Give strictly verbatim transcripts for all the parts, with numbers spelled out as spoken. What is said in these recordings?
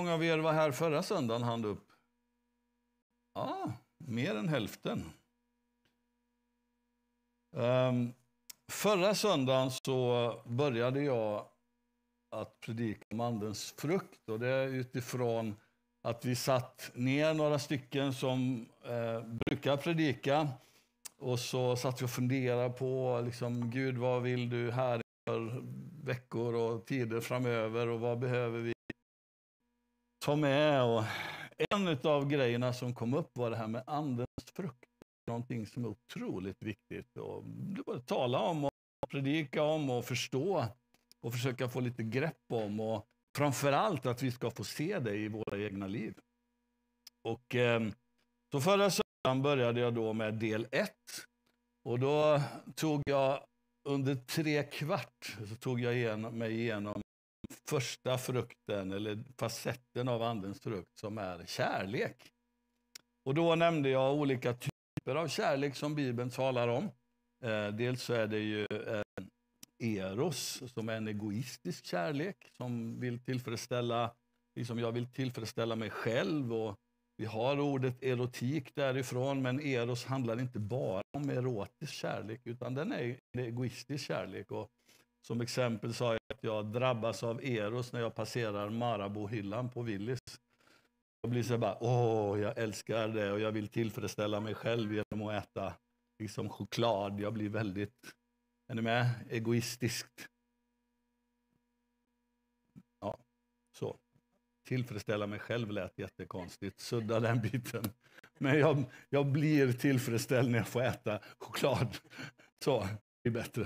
Många av er var här förra söndagen, hand upp. Ja, mer än hälften. Um, förra söndagen så började jag att predika om andens frukt. Och det är utifrån att vi satt ner några stycken som eh, brukar predika. Och så satt vi och funderade på, liksom, Gud, vad vill du här för veckor och tider framöver? Och vad behöver vi ta med? Och en av grejerna som kom upp var det här med andens frukt. Någonting som är otroligt viktigt. Och det var att tala om och predika om och förstå. Och försöka få lite grepp om. Och framförallt att vi ska få se det i våra egna liv. Och eh, så förra söndagen började jag då med del ett. Och då tog jag under tre kvart så tog jag igenom, mig igenom första frukten eller facetten av andens frukt som är kärlek. Och då nämnde jag olika typer av kärlek som Bibeln talar om. Eh, dels så är det ju eh, eros som är en egoistisk kärlek som vill tillfredsställa, liksom jag vill tillfredsställa mig själv, och vi har ordet erotik därifrån, men eros handlar inte bara om erotisk kärlek utan den är en egoistisk kärlek. Och som exempel sa jag att jag drabbas av eros när jag passerar Marabou-hyllan på Willys. Jag blir så bara, åh, jag älskar det och jag vill tillfredsställa mig själv genom att äta liksom choklad. Jag blir väldigt, är ni med? Egoistiskt. Ja, så. Tillfredsställa mig själv lät jättekonstigt. Sudda den biten. Men jag, jag blir tillfredsställd när jag får äta choklad. Så, det är bättre.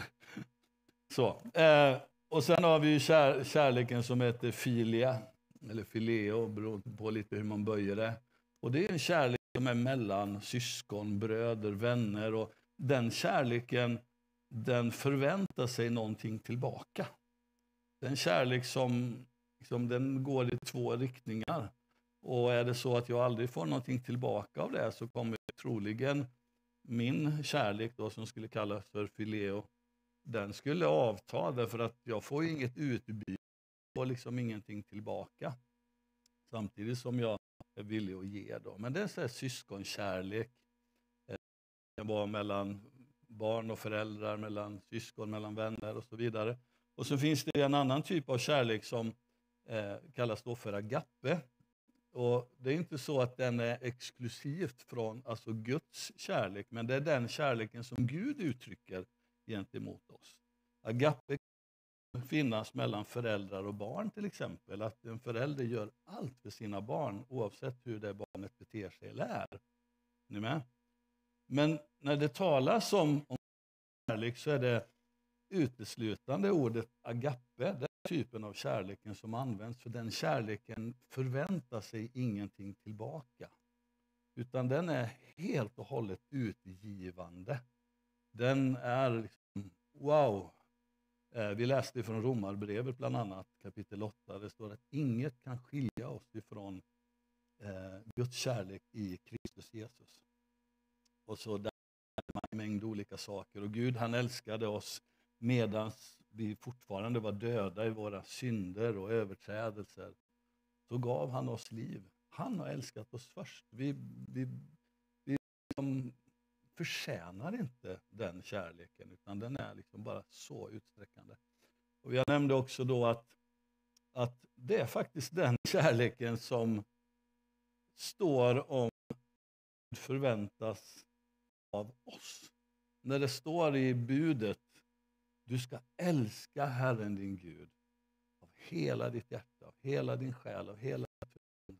Så. Eh, och sen har vi ju kär, kärleken som heter filia. Eller fileo, beroende på lite hur man böjer det. Och det är en kärlek som är mellan syskon, bröder, vänner. Och den kärleken, den förväntar sig någonting tillbaka. Den kärlek som, som den går i två riktningar. Och är det så att jag aldrig får någonting tillbaka av det så kommer troligen min kärlek då, som skulle kallas för fileo, den skulle avta därför att jag får inget utbyte och liksom ingenting tillbaka. Samtidigt som jag är villig att ge då. Men det är så här syskonkärlek. Det kan vara mellan barn och föräldrar, mellan syskon, mellan vänner och så vidare. Och så finns det en annan typ av kärlek som eh, kallas då för agape. Och det är inte så att den är exklusivt från alltså Guds kärlek, men det är den kärleken som Gud uttrycker gentemot oss. Agape kan finnas mellan föräldrar och barn till exempel. Att en förälder gör allt för sina barn oavsett hur det barnet beter sig eller är. Ni med? Men när det talas om, om kärlek så är det uteslutande ordet agape, den typen av kärleken som används, för den kärleken förväntar sig ingenting tillbaka. Utan den är helt och hållet utgivande. Den är liksom, wow. Vi läste från Romarbrevet bland annat, kapitel åtta, det står att inget kan skilja oss ifrån eh, Guds kärlek i Kristus Jesus. Och så där är en mängd olika saker. Och Gud, han älskade oss medan vi fortfarande var döda i våra synder och överträdelser. Så gav han oss liv. Han har älskat oss först. Vi, vi, vi liksom förtjänar inte den kärleken, utan den är liksom bara så utsträckande. Och jag nämnde också då att, att det är faktiskt den kärleken som står om förväntas av oss. När det står i budet, du ska älska Herren din Gud av hela ditt hjärta, av hela din själ, av hela ditt förstånd.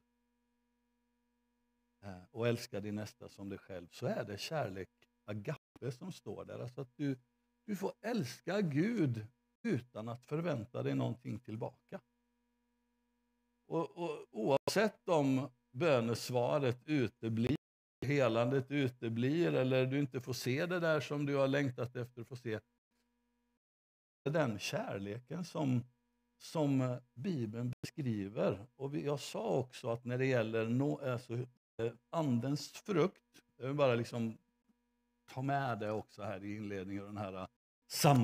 Och älska din nästa som dig själv. Så är det kärlek, agape, som står där. Alltså att du, du får älska Gud utan att förvänta dig någonting tillbaka. Och, och oavsett om bönesvaret uteblir, helandet uteblir, eller du inte får se det där som du har längtat efter att få se. Den kärleken som, som Bibeln beskriver. Och jag sa också att när det gäller no, alltså, andens frukt, jag vill bara liksom ta med det också här i inledningen av den här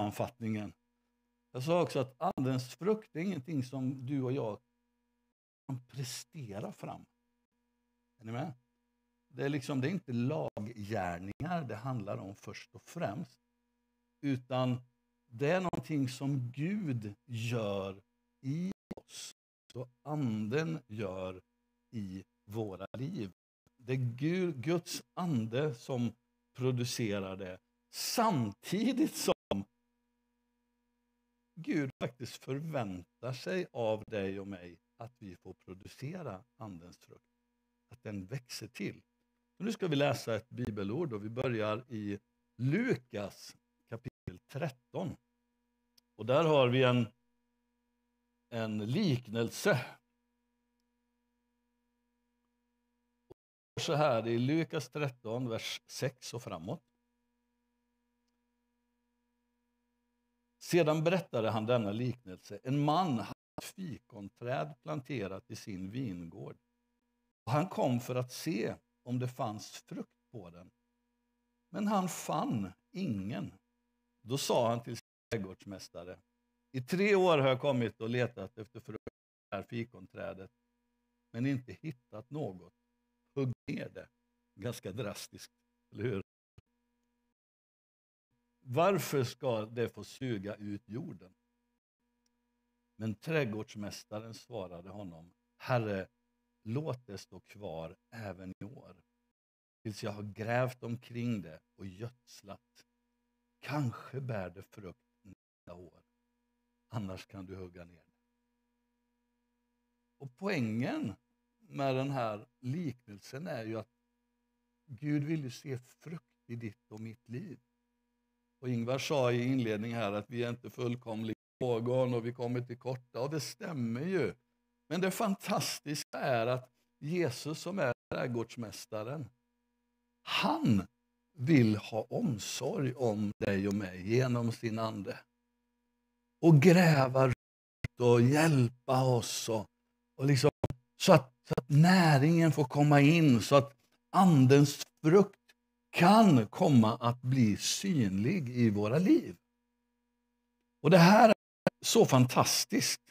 sammanfattningen. Jag sa också att andens frukt är ingenting som du och jag prestera fram. Är ni med? Det är, liksom, det är inte laggärningar det handlar om först och främst. Utan det är någonting som Gud gör i oss. Så anden gör i våra liv. Det är Gud, Guds ande som producerar det. Samtidigt som Gud faktiskt förväntar sig av dig och mig att vi får producera andens frukt. Att den växer till. Så nu ska vi läsa ett bibelord och vi börjar i Lukas kapitel tretton. Och där har vi en, en liknelse. Och så här i Lukas tretton, vers sex och framåt. Sedan berättade han denna liknelse. En man hade ett fikonträd planterat i sin vingård. Och han kom för att se om det fanns frukt på den. Men han fann ingen. Då sa han till sin trädgårdsmästare: i tre år har jag kommit och letat efter frukt på det här fikonträdet, men inte hittat något. Hugg ner det. Ganska drastiskt, eller hur? Varför ska det få suga ut jorden? Men trädgårdsmästaren svarade honom: Herre, låt det stå kvar även i år, tills jag har grävt omkring det och gödslat. Kanske bär det frukt nästa år, annars kan du hugga ner det. Och poängen med den här liknelsen är ju att Gud vill ju se frukt i ditt och mitt liv. Och Ingvar sa i inledningen här att vi är inte fullkomliga någon och vi kommer till korta, och det stämmer ju. Men det fantastiska är att Jesus som är trädgårdsmästaren, han vill ha omsorg om dig och mig genom sin ande. Och gräva ut och hjälpa oss. Och, och liksom, så, att, så att näringen får komma in, så att andens frukt kan komma att bli synlig i våra liv. Och det här är så fantastiskt.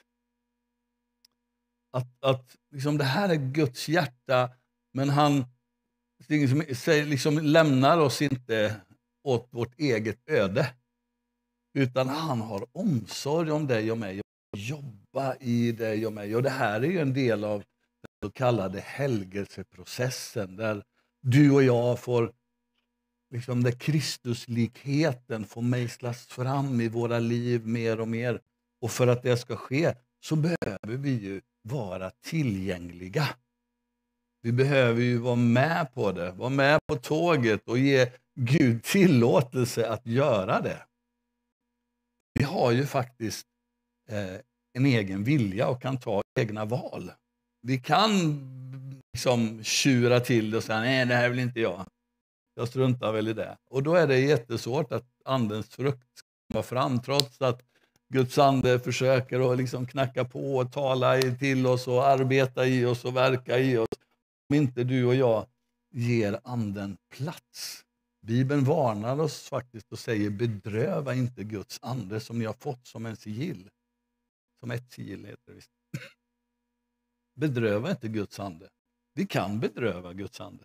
Att, att liksom det här är Guds hjärta, men han liksom lämnar oss inte åt vårt eget öde. Utan han har omsorg om dig och mig och jobbar i dig och mig. Och det här är ju en del av den så kallade helgelseprocessen, där du och jag får, liksom där Kristuslikheten får mejslas fram i våra liv mer och mer. Och för att det ska ske så behöver vi ju vara tillgängliga. Vi behöver ju vara med på det, vara med på tåget och ge Gud tillåtelse att göra det. Vi har ju faktiskt eh, en egen vilja och kan ta egna val. Vi kan liksom tjura till det och säga: nej, det här vill inte jag. Jag struntar väl i det. Och då är det jättesvårt att andens frukt ska komma fram, trots att Guds ande försöker att liksom knacka på och tala till oss och arbeta i oss och verka i oss. Om inte du och jag ger anden plats. Bibeln varnar oss faktiskt och säger: bedröva inte Guds ande som ni har fått som en sigill. Som ett sigill heter det visst. Bedröva inte Guds ande. Vi kan bedröva Guds ande.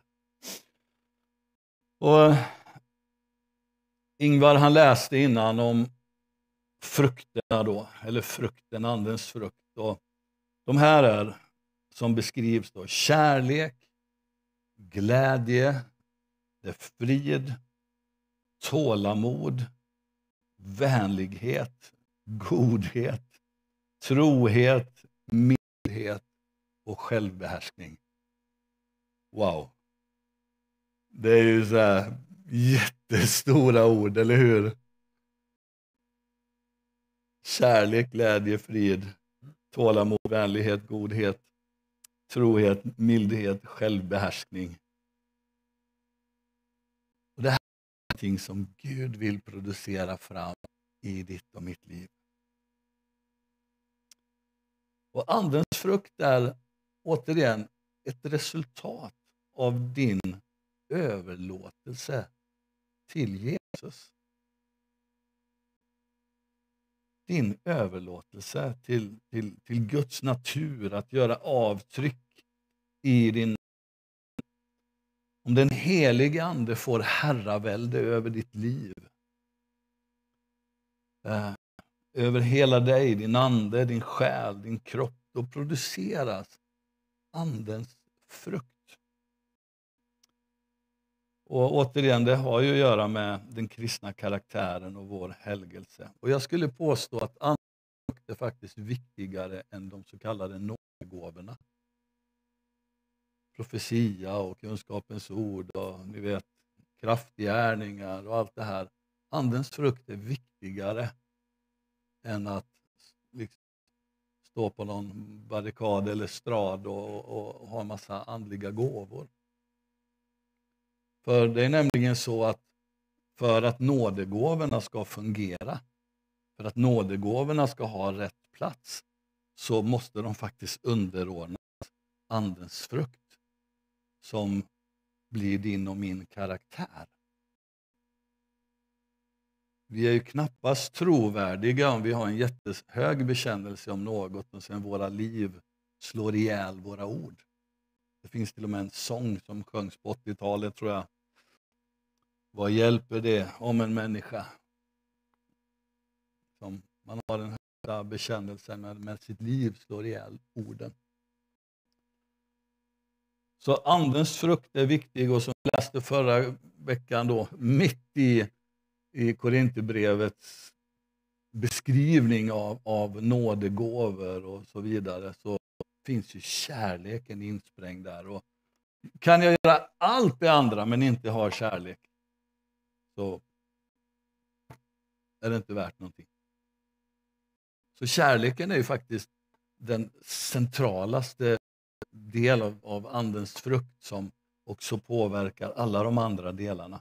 Och Ingvar, han läste innan om frukterna då, eller frukten, andens frukt. Och de här är, som beskrivs då, kärlek, glädje, det är frid, tålamod, vänlighet, godhet, trohet, mildhet och självbehärskning. Wow. Det är ju så här jättestora ord, eller hur? Kärlek, glädje, frid, tålamod, vänlighet, godhet, trohet, mildhet, självbehärskning. Och det här är någonting som Gud vill producera fram i ditt och mitt liv. Och andens frukt är återigen ett resultat av din överlåtelse till Jesus. din överlåtelse till, till, till Guds natur, att göra avtryck i din. Om den helige ande får herravälde över ditt liv, eh, över hela dig, din ande, din själ, din kropp, då produceras andens frukt. Och återigen, det har ju att göra med den kristna karaktären och vår helgelse. Och jag skulle påstå att andens frukt är faktiskt viktigare än de så kallade nådegåvorna. Profetia och kunskapens ord och ni vet, kraftgärningar och allt det här. Andens frukt är viktigare än att liksom stå på någon barrikad eller strad och, och, och ha en massa andliga gåvor. För det är nämligen så att för att nådegåvorna ska fungera, för att nådegåvorna ska ha rätt plats, så måste de faktiskt underordnas andens frukt som blir din och min karaktär. Vi är ju knappast trovärdiga om vi har en jättehög bekännelse om något och sen våra liv slår ihjäl våra ord. Det finns till och med en sång som sjöngs på åttiotalet, tror jag. Vad hjälper det om en människa som man har en högsta bekännelse med, med sitt liv slår ihjäl orden? Så andens frukt är viktig, och som jag läste förra veckan då, mitt i, i Korinthierbrevets beskrivning av, av nådegåvor och så vidare, så finns ju kärleken insprängd där. Och kan jag göra allt det andra men inte ha kärlek, så är det inte värt någonting. Så kärleken är ju faktiskt den centralaste del av, av andens frukt som också påverkar alla de andra delarna.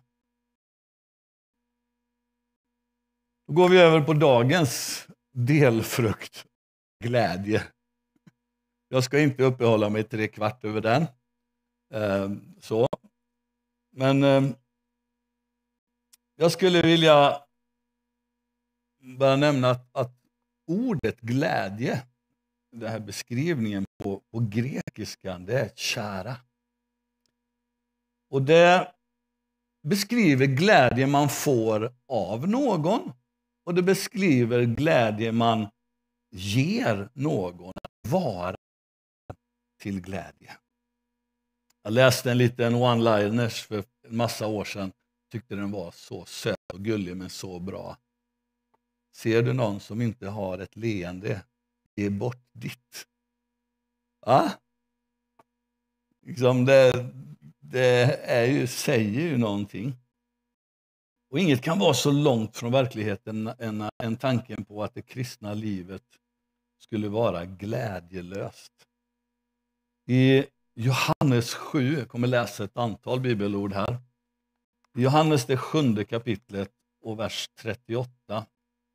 Då går vi över på dagens delfrukt, glädje. Jag ska inte uppehålla mig tre kvart över den. Eh, så. Men eh, jag skulle vilja bara nämna att, att ordet glädje, den här beskrivningen på, på grekiskan, det är kära. Och det beskriver glädje man får av någon, och det beskriver glädje man ger någon, att vara till glädje. Jag läste en liten one-liners för en massa år sedan. Tyckte den var så söt och gullig, men så bra. Ser du någon som inte har ett leende, ge bort ditt. Ja? Liksom det, det är ju, säger ju någonting. Och inget kan vara så långt från verkligheten än, än tanken på att det kristna livet skulle vara glädjelöst. I Johannes sju, jag kommer läsa ett antal bibelord här. I Johannes det sjunde kapitlet och vers trettioåtta.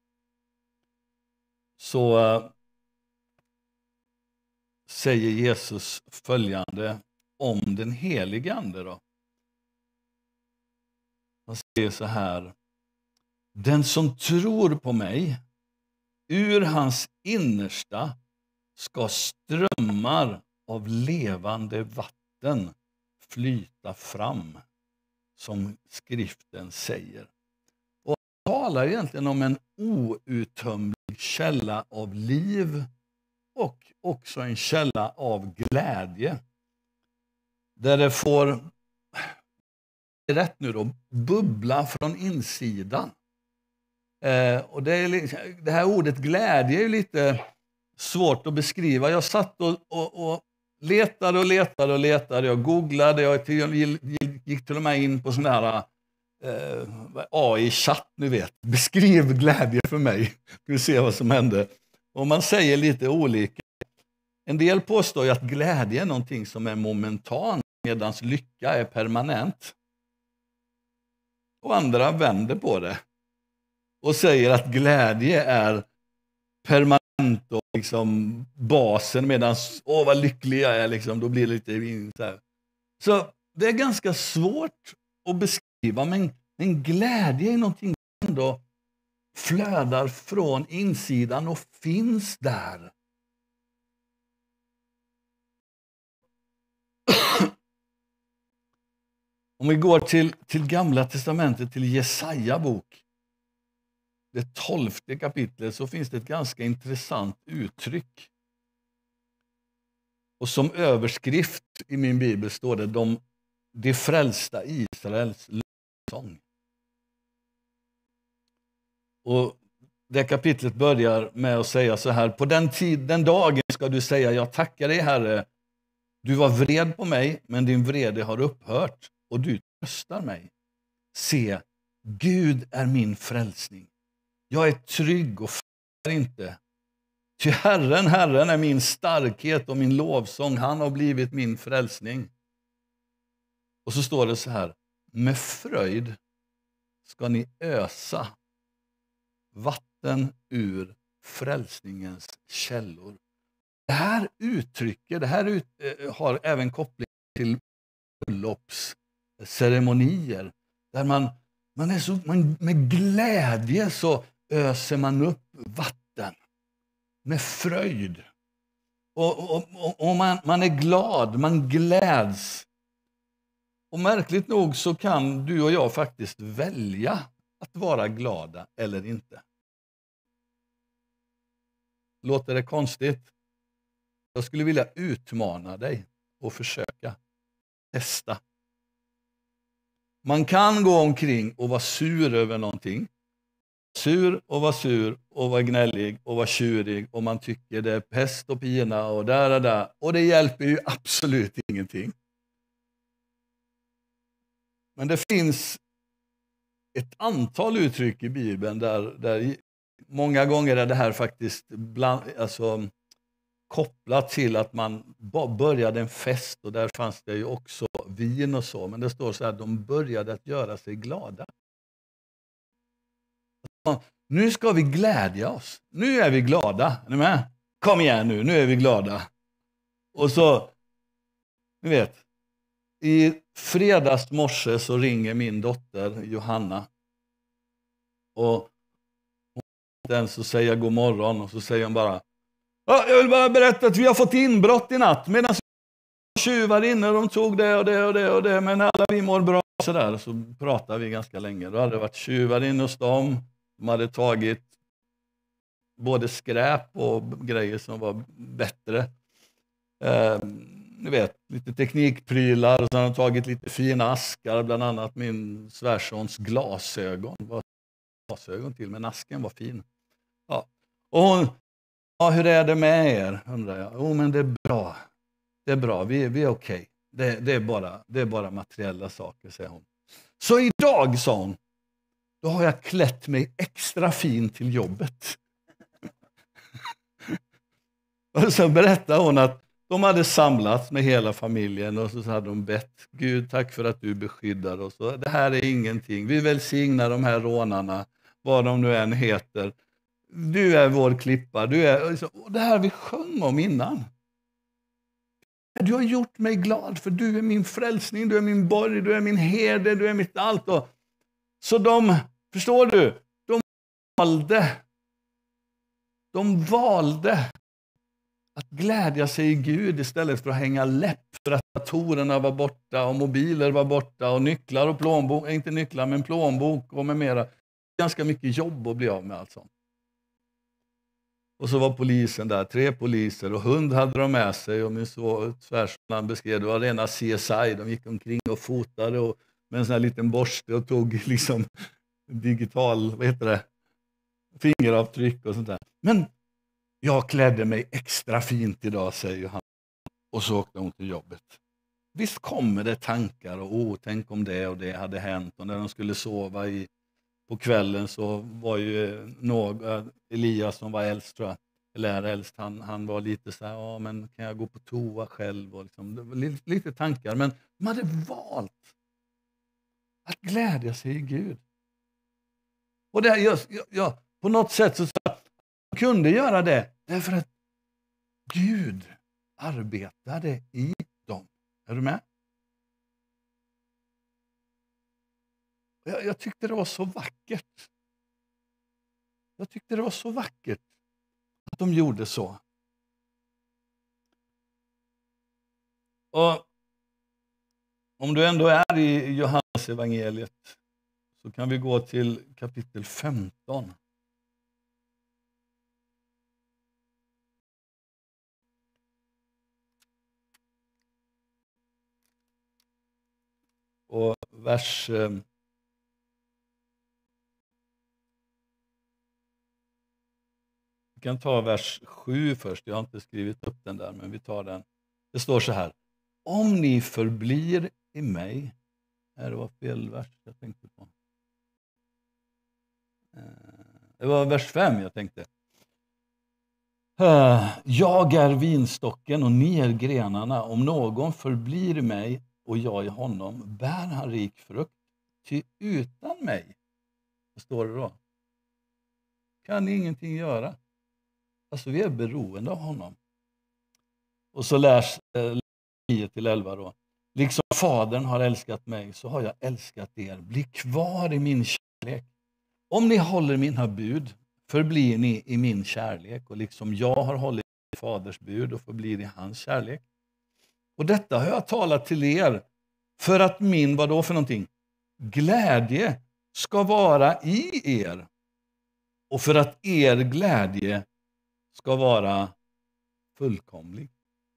Så äh, säger Jesus följande om den helige ande då. Han säger så här: den som tror på mig, ur hans innersta ska strömmar av levande vatten flyta fram, som skriften säger. Och han talar egentligen om en outtömlig källa av liv och också en källa av glädje. Där det får, rätt nu då, bubbla från insidan. Eh, och det, är, det här ordet glädje är lite svårt att beskriva. Jag satt och, och, och letade och letade och letade. Jag googlade, jag gick till och med in på sån här eh, A I-chatt, ni vet. Beskriv glädje för mig. Ska vi se vad som hände. Och man säger lite olika. En del påstår ju att glädje är någonting som är momentan, medan lycka är permanent. Och andra vänder på det och säger att glädje är permanent och liksom basen, medan åh vad lycklig jag är, liksom, då blir det lite så här. Så det är ganska svårt att beskriva, men, men glädje är någonting som ändå flödar från insidan och finns där. Om vi går till, till Gamla testamentet, till Jesaja bok, det tolfte kapitlet, så finns det ett ganska intressant uttryck. Och som överskrift i min bibel står det de, de frälsta Israels lovsång. Och det kapitlet börjar med att säga så här: på den, tid, den dagen ska du säga, jag tackar dig Herre, du var vred på mig, men din vrede har upphört och du tröstar mig. Se, Gud är min frälsning. Jag är trygg och fruktar inte. Ty Herren, Herren är min starkhet och min lovsång. Han har blivit min frälsning. Och så står det så här: med fröjd ska ni ösa vatten ur frälsningens källor. Det här uttrycket, det här ut, äh, har även koppling till bröllopsceremonier. Där man, man är så, man, med glädje så öser man upp vatten. Med fröjd. Och, och, och, och man, man är glad, man gläds. Och märkligt nog så kan du och jag faktiskt välja att vara glada eller inte. Låter det konstigt? Jag skulle vilja utmana dig och försöka testa. Man kan gå omkring och vara sur över någonting. Sur och vara sur och vara gnällig och vara tjurig och man tycker det är pest och pina och där och där. Och det hjälper ju absolut ingenting. Men det finns ett antal uttryck i Bibeln där, där många gånger är det här faktiskt bland, alltså, kopplat till att man började en fest och där fanns det ju också vin och så. Men det står så här, de började att göra sig glada. Nu ska vi glädja oss. Nu är vi glada. Är ni med? Kom igen nu, nu är vi glada. Och så, ni vet, i fredags morse så ringer min dotter Johanna. Och den så säger jag god morgon och så säger hon bara, jag vill bara berätta att vi har fått inbrott i natt. Medan tjuvar inne, de tog det och det och det och det, men alla vi mår bra. Så där, så pratar vi ganska länge. Då hade det varit tjuvar inne hos dem. De hade tagit både skräp och grejer som var bättre. Eh, ni vet, lite teknikprylar. Och så hade de tagit lite fina askar. Bland annat min svärsons glasögon. Var glasögon till, men asken var fin. Ja. Och hon, ja, hur är det med er? Undrar jag. Jo, men det är bra. Det är bra, vi, vi är okej. Okay. Det, det, är bara, det är bara materiella saker, säger hon. Så idag, sa hon, då har jag klätt mig extra fin till jobbet. Och så berättade hon att de hade samlats med hela familjen och så hade de bett, Gud, tack för att du beskyddar oss. Och det här är ingenting. Vi välsignar de här rånarna, vad de nu än heter. Du är vår klippa. Du är, och det här vi sjöng om innan. Du har gjort mig glad för du är min frälsning, du är min borg, du är min herde, du är mitt allt. Och så de, förstår du, de valde, de valde att glädja sig i Gud istället för att hänga läpp för att datorerna var borta och mobiler var borta och nycklar och plånbok, inte nycklar men plånbok och med mera. Ganska mycket jobb att bli av med allt sånt. Och så var polisen där, tre poliser och hund hade de med sig och min svärson beskrev det var rena C S I. De gick omkring och fotade och med en sån här liten borste och tog liksom digital, vad heter det, fingeravtryck och sånt där. Men jag klädde mig extra fint idag, säger han. Och så åkte hon till jobbet. Visst kommer det tankar och oh, tänk om det och det hade hänt. Och när de skulle sova i, på kvällen så var ju någon, Elias som var äldst tror jag, eller äldst, han, han var lite så här, ja men kan jag gå på toa själv? Och liksom, det var lite, lite tankar, men de hade valt att glädja sig i Gud. Och det, jag, jag, på något sätt så kunde göra det därför att Gud arbetade i dem. Är du med? Jag, jag tyckte det var så vackert. Jag tyckte det var så vackert att de gjorde så. Och om du ändå är i Johannes evangeliet så kan vi gå till kapitel femton. Och vers... Eh, vi kan ta vers sju först. Jag har inte skrivit upp den där, men vi tar den. Det står så här. Om ni förblir i mig... Nej, det var fel vers jag tänkte på. Eh, det var vers fem jag tänkte. Jag är vinstocken och ni är grenarna. Om någon förblir i mig och jag i honom, bär han rik frukt. Ty utan mig, vad står det då? Kan ni ingenting göra. Alltså vi är beroende av honom. Och så läs nio till elva då. Liksom Fadern har älskat mig så har jag älskat er. Bli kvar i min kärlek. Om ni håller mina bud förblir ni i min kärlek. Och liksom jag har hållit Faders bud och förblir i hans kärlek. Och detta har jag talat till er för att min, vad då för någonting? Glädje ska vara i er. Och för att er glädje ska vara fullkomlig.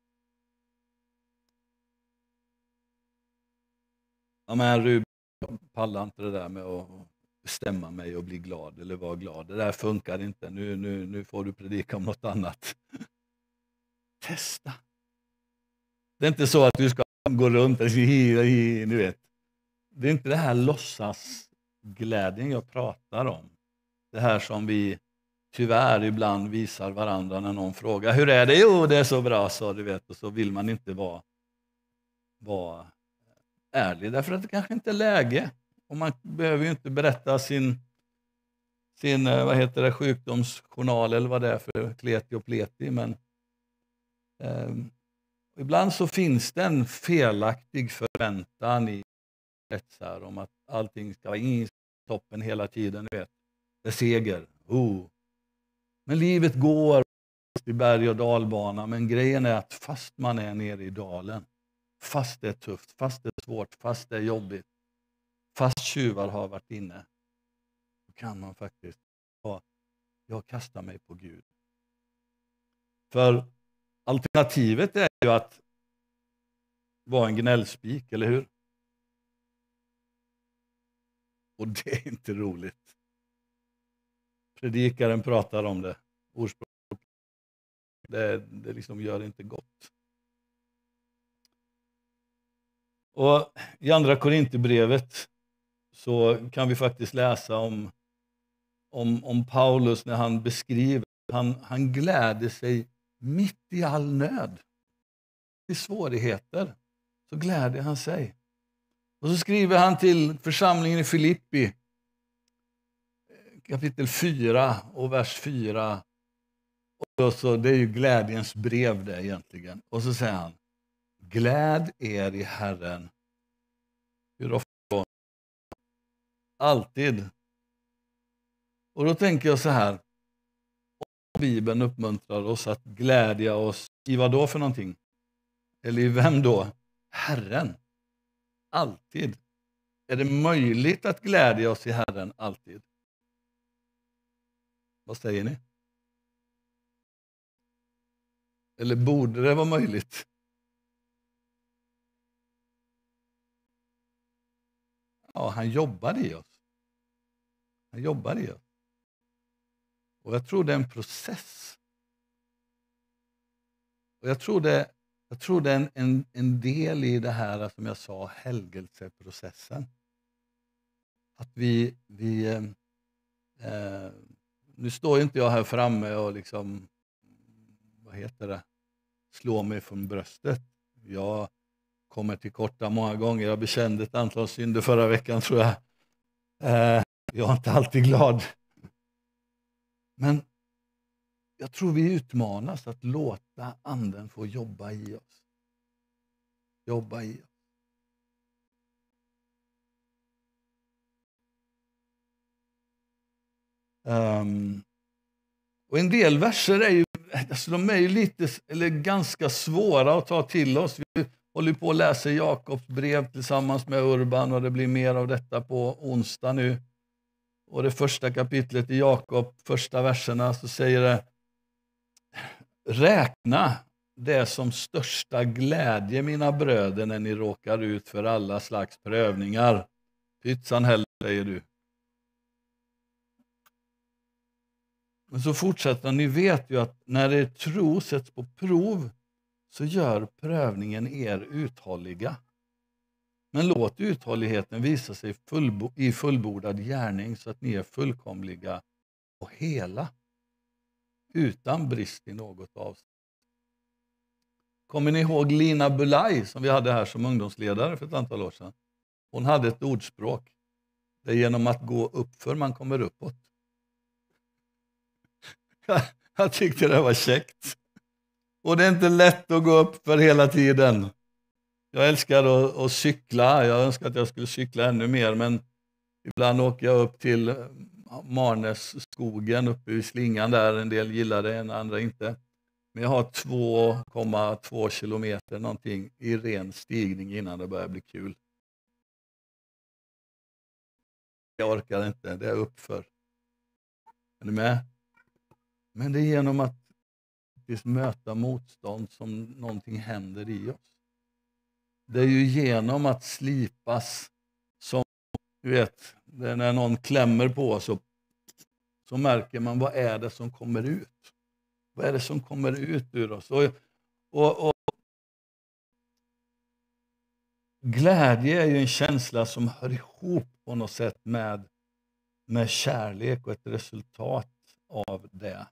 Ja, men Ruben, jag pallar inte det där med att bestämma mig och bli glad eller vara glad. Det där funkar inte. Nu, nu, nu får du predika om något annat. Testa. Det är inte så att du ska gå runt och ni vet. Det är inte det här låtsasglädjen jag pratar om. Det här som vi tyvärr ibland visar varandra när någon frågar. Hur är det? Jo, det är så bra, så du vet. Och så vill man inte vara, vara ärlig. Därför att det kanske inte är läge. Och man behöver ju inte berätta sin, sin vad heter det, sjukdomsjournal eller vad det är för kleti och pleti. Men eh, ibland så finns det en felaktig förväntan i kretsar om att allting ska vara in i toppen hela tiden. Vet. Det är seger. Oh. Men livet går i berg- och dalbana. Men grejen är att fast man är nere i dalen, fast det är tufft, fast det är svårt, fast det är jobbigt, fast tjuvar har varit inne, då kan man faktiskt ja, jag kastar mig på Gud. För alternativet är ju att vara en gnällspik, eller hur? Och det är inte roligt. Predikaren pratar om det. Ordspråk. Det, det liksom gör inte gott. Och i andra Korinthierbrevet så kan vi faktiskt läsa om, om, om Paulus när han beskriver han, han gläder sig mitt i all nöd. I svårigheter så gläder han sig. Och så skriver han till församlingen i Filippi kapitel fyra och vers fyra. Och så, det är ju glädjens brev det egentligen. Och så säger han, gläd er i Herren. Hur ofta då? Alltid. Och då tänker jag så här, om Bibeln uppmuntrar oss att glädja oss i vad då för någonting? Eller i vem då? Herren. Alltid. Är det möjligt att glädja oss i Herren alltid? Vad säger ni? Eller borde det vara möjligt? Ja, han jobbar i oss. Han jobbar i oss. Och jag tror det är en process. Och jag tror det, jag tror det är en, en, en del i det här, som jag sa, helgelseprocessen. Att vi, vi eh, nu står inte jag här framme och liksom, vad heter det, slår mig från bröstet. Jag kommer till korta många gånger. Jag bekände ett antal synder förra veckan, tror jag. Eh, jag är inte alltid glad. Men jag tror vi utmanas att låta anden få jobba i oss. Jobba i oss. Um, Och en del verser är ju, alltså de är ju lite, eller ganska svåra att ta till oss. Vi håller på att läsa Jakobs brev tillsammans med Urban och det blir mer av detta på onsdag nu. Och det första kapitlet i Jakob, första verserna, så säger det: räkna det som största glädje, mina bröder, när ni råkar ut för alla slags prövningar. Pytsan heller, säger du. Men så fortsätter, ni vet ju att när er tro sätts på prov så gör prövningen er uthålliga. Men låt uthålligheten visa sig fullbo- i fullbordad gärning så att ni är fullkomliga och hela, utan brist i något avseende. Kommer ni ihåg Lina Bulaj som vi hade här som ungdomsledare för ett antal år sedan? Hon hade ett ordspråk. Det är genom att gå uppför man kommer uppåt. Jag tyckte det var käckt. Och det är inte lätt att gå upp för hela tiden. Jag älskar att, att cykla. Jag önskar att jag skulle cykla ännu mer, men ibland åker jag upp till Marnäs skogen uppe i slingan där. En del gillar det, en andra inte. Men jag har två komma två kilometer någonting i ren stigning innan det börjar bli kul. Jag orkar inte, det är uppför. Är ni med? Men det är genom att möta motstånd som någonting händer i oss. Det är ju genom att slipas som, du vet, det är när någon klämmer på så, så märker man vad är det som kommer ut. Vad är det som kommer ut ur oss? Och, och, och glädje är ju en känsla som hör ihop på något sätt med, med kärlek och ett resultat av det.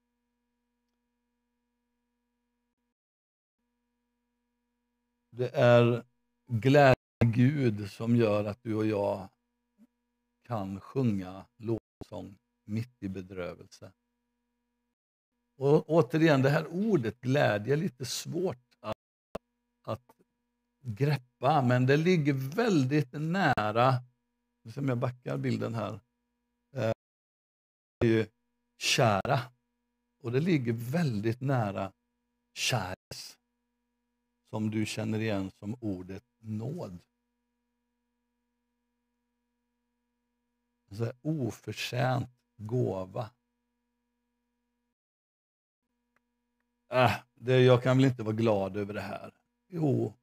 Det är glädje i Gud som gör att du och jag kan sjunga lovsång mitt i bedrövelse. Och återigen, det här ordet glädje är lite svårt att, att greppa, men det ligger väldigt nära, som jag backar bilden här, eh, det är ju kära. Och det ligger väldigt nära kärlek, som du känner igen som ordet nåd. Så här, oförtjänt gåva. Äh, det, jag kan väl inte vara glad över det här. Jo.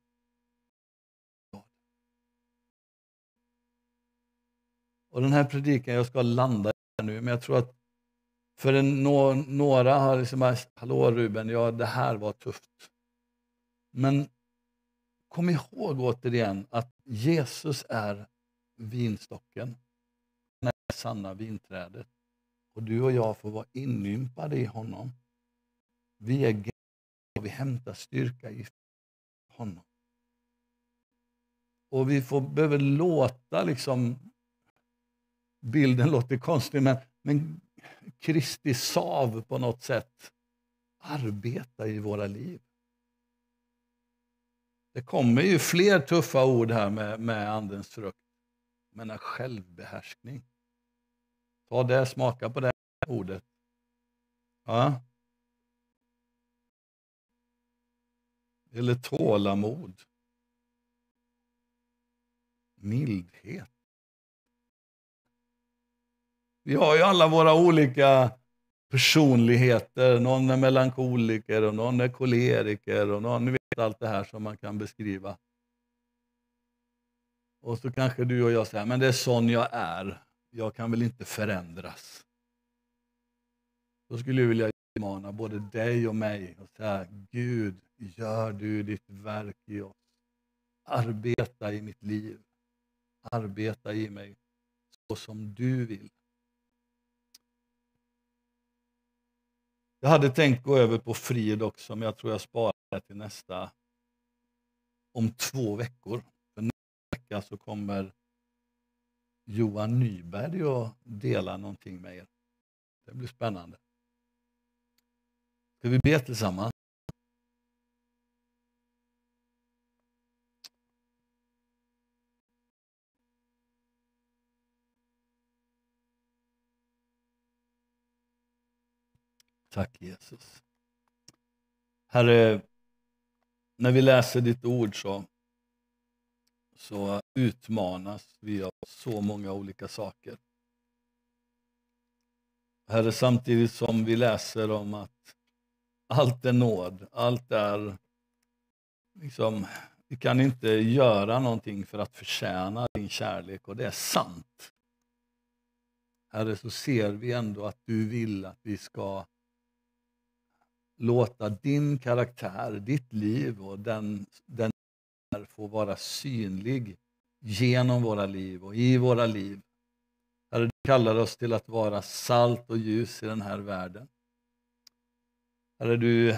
Och den här predikan, jag ska landa nu, men jag tror att för en, no, några har liksom sagt, hallå Ruben, ja det här var tufft. Men kom ihåg återigen att Jesus är vinstocken. Han är det sanna vinträdet. Och du och jag får vara inympade i honom. Vi är glädje och vi hämtar styrka i honom. Och vi får, behöver låta, liksom, bilden låter konstig, men, men Kristi sav på något sätt arbeta i våra liv. Det kommer ju fler tuffa ord här med, med andens frukt. Men en självbehärskning. Ta det, smaka på det ordet. Ja. Eller tålamod. Mildhet. Vi har ju alla våra olika personligheter. Någon är melankoliker och någon är koleriker och någon vet allt det här som man kan beskriva. Och så kanske du och jag säger, men det är sån jag är. Jag kan väl inte förändras. Då skulle jag vilja utmana både dig och mig och säga, Gud, gör du ditt verk i oss. Arbeta i mitt liv. Arbeta i mig så som du vill. Jag hade tänkt gå över på frid också, men jag tror jag sparar det till nästa, om två veckor. För nästa vecka så kommer Johan Nyberg att dela någonting med er. Det blir spännande. Ska vi be tillsammans? Tack Jesus. Herre, när vi läser ditt ord så, så utmanas vi av så många olika saker. Herre, samtidigt som vi läser om att allt är nåd, allt är liksom, vi kan inte göra någonting för att förtjäna din kärlek, och det är sant. Herre, så ser vi ändå att du vill att vi ska låta din karaktär, ditt liv och den, den få vara synlig genom våra liv och i våra liv. Herre, du kallar oss till att vara salt och ljus i den här världen. Herre, du,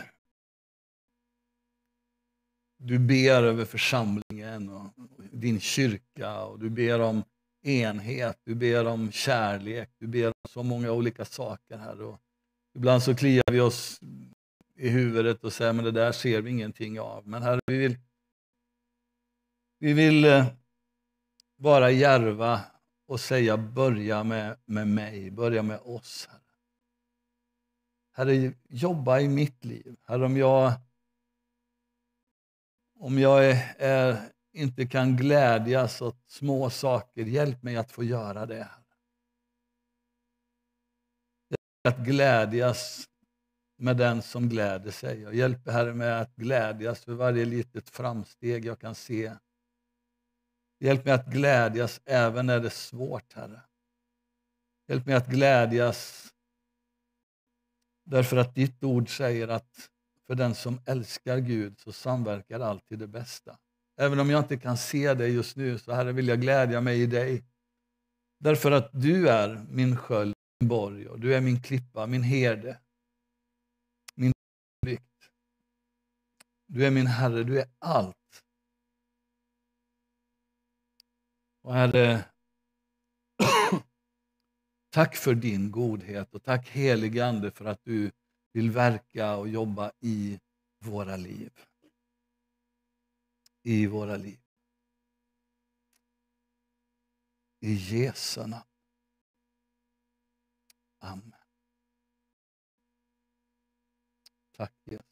du ber över församlingen och din kyrka, och du ber om enhet, du ber om kärlek, du ber om så många olika saker här. Och ibland så kliar vi oss i huvudet och säger, men det där ser vi ingenting av. Men Herre, vi vill, vi vill eh, vara djärva och säga, börja med, med mig, börja med oss. Herre. Herre, jobba i mitt liv. Herre, om jag, om jag är, är, inte kan glädjas åt små saker, hjälp mig att få göra det. Att glädjas med den som gläder sig. Och hjälp Herre med att glädjas för varje litet framsteg jag kan se. Hjälp mig att glädjas även när det är svårt, Herre. Hjälp mig att glädjas därför att ditt ord säger att för den som älskar Gud så samverkar alltid det bästa. Även om jag inte kan se det just nu, så Herre, vill jag glädja mig i dig. Därför att du är min sköld, min borg, och du är min klippa, min herde, min vikt. Du är min Herre, du är allt. Och Herre, tack för din godhet, och tack helige Ande för att du vill verka och jobba i våra liv. I våra liv. I Jesu namn. Amen. Tack Jesus.